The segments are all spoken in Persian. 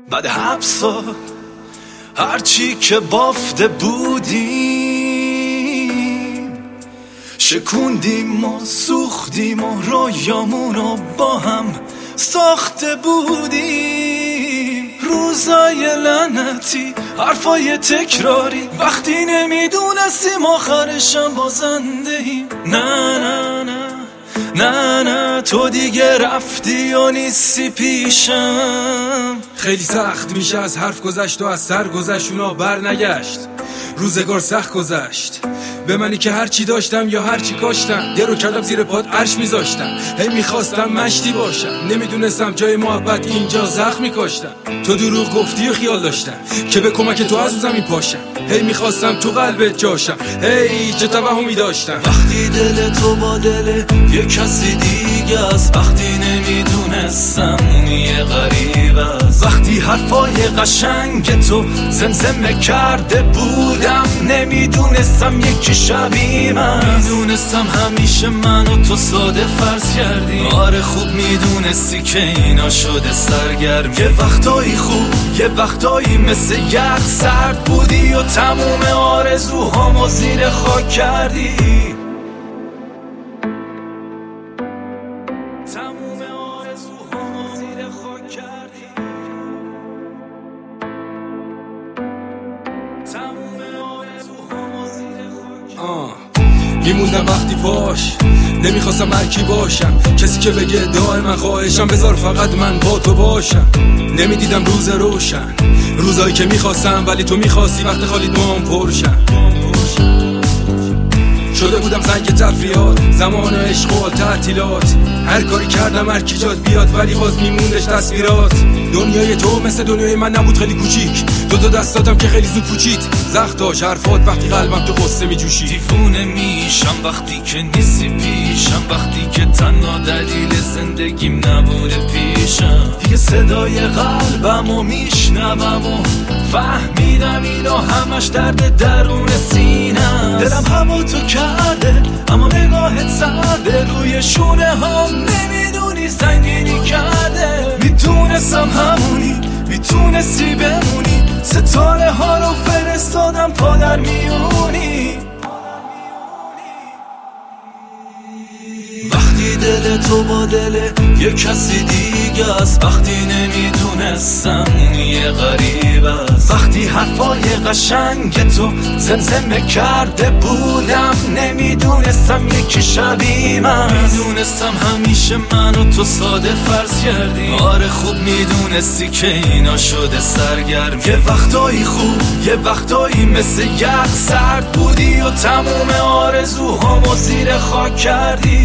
بعد حبسا هرچی که بافته بودیم شکوندیم و سوختیم و رویامونو با هم ساخته بودیم. روزای لعنتی، حرفای تکراری، وقتی نمیدونستیم آخرشم بازنده ایم. نه نه نه نه نه تو دیگه رفتی و نیستی پیشم. خیلی سخت میشه از حرف گذشت و از سر گذشت، اونا بر نگشت. روزگار سخت گذشت به منی که هرچی داشتم یا هرچی کاشتم یه رو کردم زیر پاد عرش میذاشتم. هی میخواستم مشتی باشم، نمیدونستم جای محبت اینجا زخم میکاشتم. تو دروغ گفتی و خیال داشتم که به کمک تو از زمین پاشم. هی میخواستم تو قلبت جاشم، هی چه توهمی داشتم. وقتی دل تو با دل یه کسی دیگه است، وقتی نمیدونستم اون یه غریب است، وقتی حرفای قشنگ تو زمزمه کرده بودم نمیدونستم یکی شبیه من. میدونستم همیشه من و تو ساده فرض کردیم. آره خوب میدونستی که اینا شده سرگرم. یه وقتایی خوب یه وقتایی مثل یخ سرد بودی و تموم آرزوهامو زیر خاک کردی. تموم آرزوهامو زیر خاک کردی. تموم آرزوهامو زیر خاک کردی. میموندم وقتی باش، نمیخواستم هرکی باشم، کسی که بگه دائما خواهشم بذار فقط من با تو باشم. نمیدیدم روز روشن، روزایی که میخواستم ولی تو میخواستی وقت خالی دوام پرشم. شده بودم زنگ تفریحات، زمان عشق و تعطیلات. هر کاری کردم هر کی جاد بیاد ولی باز میموندش تصویرات. دنیای تو مثل دنیای من نبود، خیلی کوچیک. دو دست دادم که خیلی زود پوچید. زخم داشت حرفات وقتی قلبم تو قصه میجوشید. دیوونه میشم وقتی که نیستی پیشم، وقتی که تنها دلیل زندگیم نبوده پیشم. دیگه صدای قلبمو میشنوم و فهمیدم اینا همش درد درون سینم. دلم هوا تو کرده اما نگاهت سرده، روی شونه هم نمیدونی سنگینی کرده. میتونستم همونی میتونستی بمونی، ستاره ها رو فرستادم پا در میونی. وقتی دل تو با دل یه کسی دیگه است، وقتی نمیدونستم اون یه غریب است، وقتی حرفای قشنگ تو زمزمه کرده بودم نمیدونستم یکی شبیه من. میدونستم همیشه من و تو ساده فرض کردیم. آره خوب میدونستی که اینا شده سرگرم. یه وقتایی خوب یه وقتایی مثل یخ سرد بودی و تموم آرزوهامو زیر خاک کردی.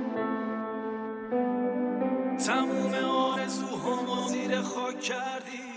تموم آرزوهامو زیر خاک کردی.